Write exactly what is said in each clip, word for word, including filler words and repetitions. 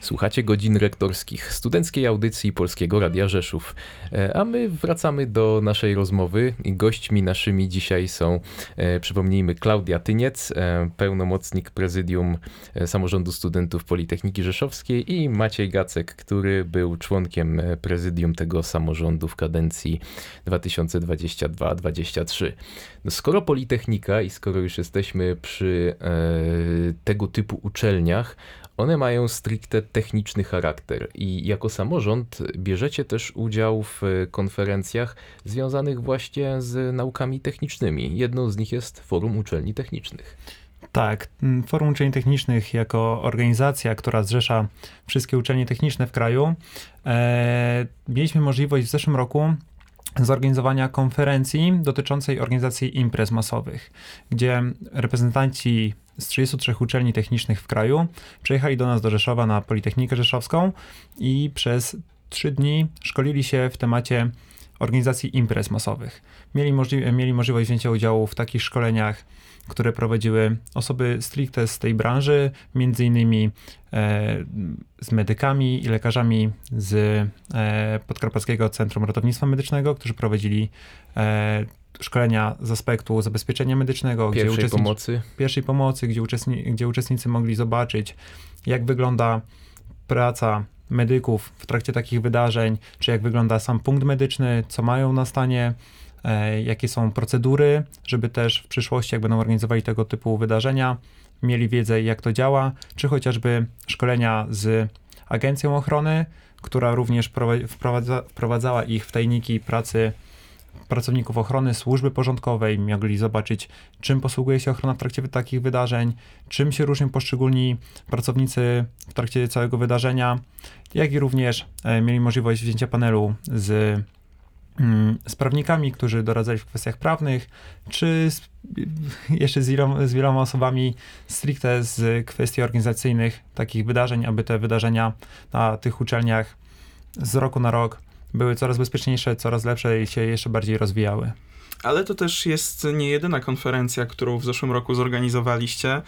Słuchacie Godzin Rektorskich, studenckiej audycji Polskiego Radia Rzeszów. A my wracamy do naszej rozmowy. Gośćmi naszymi dzisiaj są, e, przypomnijmy, Klaudia Tyniec, e, pełnomocnik Prezydium Samorządu Studentów Politechniki Rzeszowskiej, i Maciej Gacek, który był członkiem Prezydium tego samorządu w kadencji dwa tysiące dwudziestej drugiej do dwudziestej trzeciej. No, skoro Politechnika i skoro już jesteśmy przy e, tego typu uczelniach, one mają stricte techniczny charakter i jako samorząd bierzecie też udział w konferencjach związanych właśnie z naukami technicznymi. Jedną z nich jest Forum Uczelni Technicznych. Tak, Forum Uczelni Technicznych jako organizacja, która zrzesza wszystkie uczelnie techniczne w kraju, e, mieliśmy możliwość w zeszłym roku zorganizowania konferencji dotyczącej organizacji imprez masowych, gdzie reprezentanci z trzydziestu trzech uczelni technicznych w kraju przyjechali do nas do Rzeszowa na Politechnikę Rzeszowską i przez trzy dni szkolili się w temacie organizacji imprez masowych. Mieli, możli- mieli możliwość wzięcia udziału w takich szkoleniach, które prowadziły osoby stricte z tej branży, między innymi e, z medykami i lekarzami z e, Podkarpackiego Centrum Ratownictwa Medycznego, którzy prowadzili e, szkolenia z aspektu zabezpieczenia medycznego, Pierwszej gdzie uczestnicy, pomocy. Pierwszej pomocy, gdzie, uczestni, gdzie uczestnicy mogli zobaczyć, jak wygląda praca medyków w trakcie takich wydarzeń, czy jak wygląda sam punkt medyczny, co mają na stanie, e, jakie są procedury, żeby też w przyszłości, jak będą organizowali tego typu wydarzenia, mieli wiedzę, jak to działa, czy chociażby szkolenia z Agencją Ochrony, która również wprowadza, wprowadzała ich w tajniki pracy pracowników ochrony, służby porządkowej, mogli zobaczyć, czym posługuje się ochrona w trakcie takich wydarzeń, czym się różnią poszczególni pracownicy w trakcie całego wydarzenia, jak i również e, mieli możliwość wzięcia panelu z, mm, z prawnikami, którzy doradzali w kwestiach prawnych, czy z, jeszcze z, iloma, z wieloma osobami stricte z kwestii organizacyjnych takich wydarzeń, aby te wydarzenia na tych uczelniach z roku na rok były coraz bezpieczniejsze, coraz lepsze i się jeszcze bardziej rozwijały. Ale to też jest nie jedyna konferencja, którą w zeszłym roku zorganizowaliście,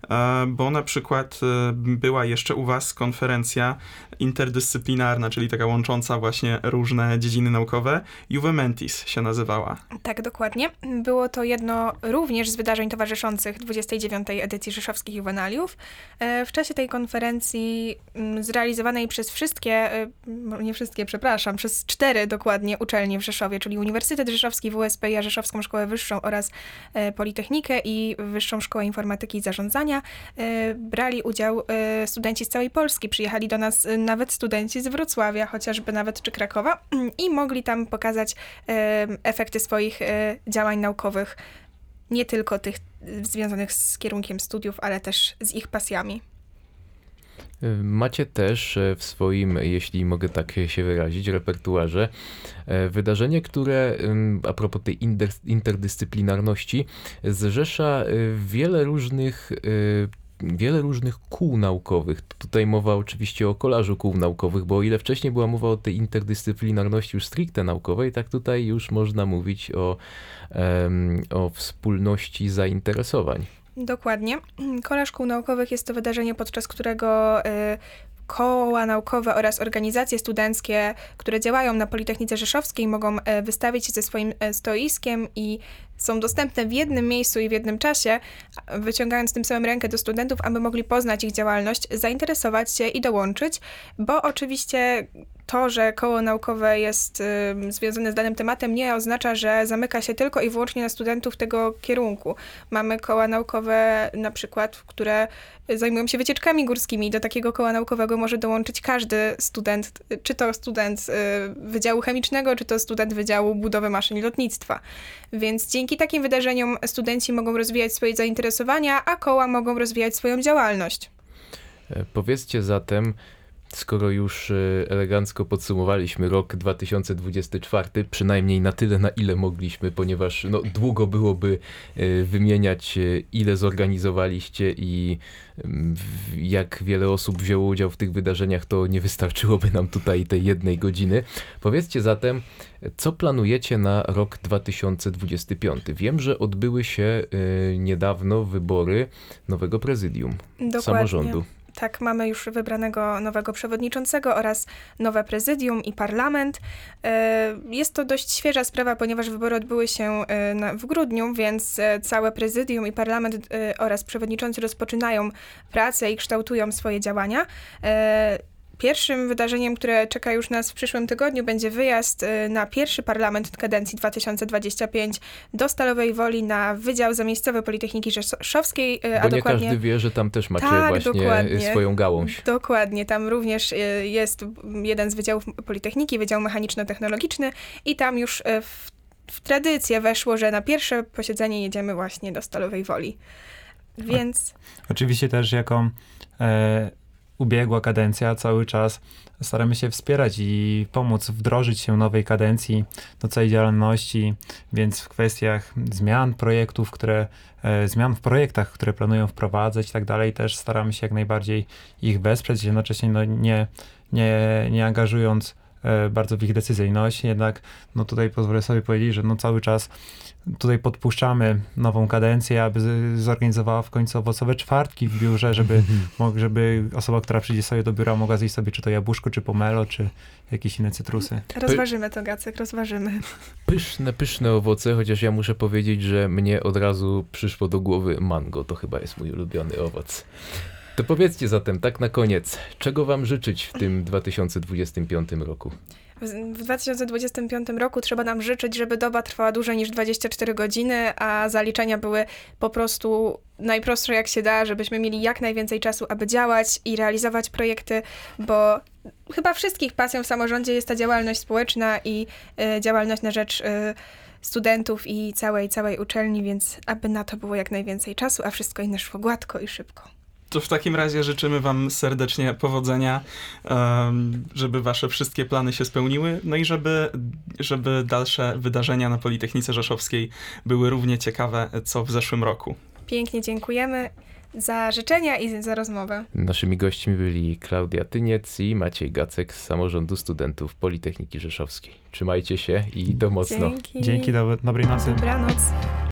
bo na przykład była jeszcze u was konferencja interdyscyplinarna, czyli taka łącząca właśnie różne dziedziny naukowe. Juve Mentis się nazywała. Tak, dokładnie. Było to jedno również z wydarzeń towarzyszących dwudziestej dziewiątej edycji Rzeszowskich Juwenaliów. W czasie tej konferencji zrealizowanej przez wszystkie, nie wszystkie, przepraszam, przez cztery dokładnie uczelnie w Rzeszowie, czyli Uniwersytet Rzeszowski, W S P, ja Rzeszowską Szkołę Wyższą oraz Politechnikę i Wyższą Szkołę Informatyki i Zarządzania, brali udział studenci z całej Polski. Przyjechali do nas nawet studenci z Wrocławia, chociażby nawet, czy Krakowa, i mogli tam pokazać efekty swoich działań naukowych, nie tylko tych związanych z kierunkiem studiów, ale też z ich pasjami. Macie też w swoim, jeśli mogę tak się wyrazić, repertuarze wydarzenie, które a propos tej interdyscyplinarności zrzesza wiele różnych wiele różnych kół naukowych. Tutaj mowa oczywiście o kolażu kół naukowych, bo o ile wcześniej była mowa o tej interdyscyplinarności już stricte naukowej, tak tutaj już można mówić o, um, o wspólności zainteresowań. Dokładnie. Kolaż Kół Naukowych jest to wydarzenie, podczas którego y, koła naukowe oraz organizacje studenckie, które działają na Politechnice Rzeszowskiej, mogą y, wystawić się ze swoim y, stoiskiem i są dostępne w jednym miejscu i w jednym czasie, wyciągając tym samym rękę do studentów, aby mogli poznać ich działalność, zainteresować się i dołączyć, bo oczywiście to, że koło naukowe jest y, związane z danym tematem, nie oznacza, że zamyka się tylko i wyłącznie na studentów tego kierunku. Mamy koła naukowe na przykład, które zajmują się wycieczkami górskimi. Do takiego koła naukowego może dołączyć każdy student, czy to student y, Wydziału Chemicznego, czy to student Wydziału Budowy Maszyn i Lotnictwa. Więc dzięki takim wydarzeniom studenci mogą rozwijać swoje zainteresowania, a koła mogą rozwijać swoją działalność. Powiedzcie zatem, skoro już elegancko podsumowaliśmy rok dwa tysiące dwudziesty czwarty, przynajmniej na tyle, na ile mogliśmy, ponieważ no, długo byłoby wymieniać, ile zorganizowaliście i jak wiele osób wzięło udział w tych wydarzeniach, to nie wystarczyłoby nam tutaj tej jednej godziny. Powiedzcie zatem, co planujecie na rok dwa tysiące dwudziesty piąty? Wiem, że odbyły się niedawno wybory nowego prezydium Dokładnie. samorządu. tak, mamy już wybranego nowego przewodniczącego oraz nowe prezydium i parlament. E, Jest to dość świeża sprawa, ponieważ wybory odbyły się e, na- w grudniu, więc e, całe prezydium i parlament e, oraz przewodniczący rozpoczynają pracę i kształtują swoje działania. E, Pierwszym wydarzeniem, które czeka już nas w przyszłym tygodniu, będzie wyjazd y, na pierwszy parlament kadencji dwa tysiące dwudziestej piątej do Stalowej Woli na Wydział Zamiejscowy Politechniki Rzeszowskiej, y, a Bo nie dokładnie... każdy wie, że tam też macie Tak, właśnie dokładnie. swoją gałąź. Dokładnie, tam również y, jest jeden z wydziałów Politechniki, Wydział Mechaniczno-Technologiczny i tam już y, w, w tradycję weszło, że na pierwsze posiedzenie jedziemy właśnie do Stalowej Woli. Więc... Oczywiście też jako e, ubiegła kadencja cały czas staramy się wspierać i pomóc wdrożyć się nowej kadencji do całej działalności, więc w kwestiach zmian projektów, które, e, zmian w projektach, które planują wprowadzać i tak dalej, też staramy się jak najbardziej ich wesprzeć, jednocześnie no, nie, nie, nie angażując e, bardzo w ich decyzyjność, jednak no tutaj pozwolę sobie powiedzieć, że no cały czas tutaj podpuszczamy nową kadencję, aby z- zorganizowała w końcu owocowe czwartki w biurze, żeby, mo- żeby osoba, która przyjdzie sobie do biura, mogła zjeść sobie czy to jabłuszko, czy pomelo, czy jakieś inne cytrusy. Rozważymy to, Gacek, rozważymy. Pyszne, pyszne owoce, chociaż ja muszę powiedzieć, że mnie od razu przyszło do głowy mango. To chyba jest mój ulubiony owoc. To powiedzcie zatem, tak na koniec, czego wam życzyć w tym dwa tysiące dwudziestym piątym roku? W w dwa tysiące dwudziestym piątym roku trzeba nam życzyć, żeby doba trwała dłużej niż dwadzieścia cztery godziny, a zaliczenia były po prostu najprostsze jak się da, żebyśmy mieli jak najwięcej czasu, aby działać i realizować projekty, bo chyba wszystkich pasją w samorządzie jest ta działalność społeczna i y, działalność na rzecz y, studentów i całej, całej uczelni, więc aby na to było jak najwięcej czasu, a wszystko inne szło gładko i szybko. To w takim razie życzymy wam serdecznie powodzenia, em, żeby wasze wszystkie plany się spełniły, no i żeby, żeby dalsze wydarzenia na Politechnice Rzeszowskiej były równie ciekawe, co w zeszłym roku. Pięknie dziękujemy za życzenia i za rozmowę. Naszymi gośćmi byli Klaudia Tyniec i Maciej Gacek z Samorządu Studentów Politechniki Rzeszowskiej. Trzymajcie się i do mocno. Dzięki. Dzięki, do, dobrej nocy. Dobranoc.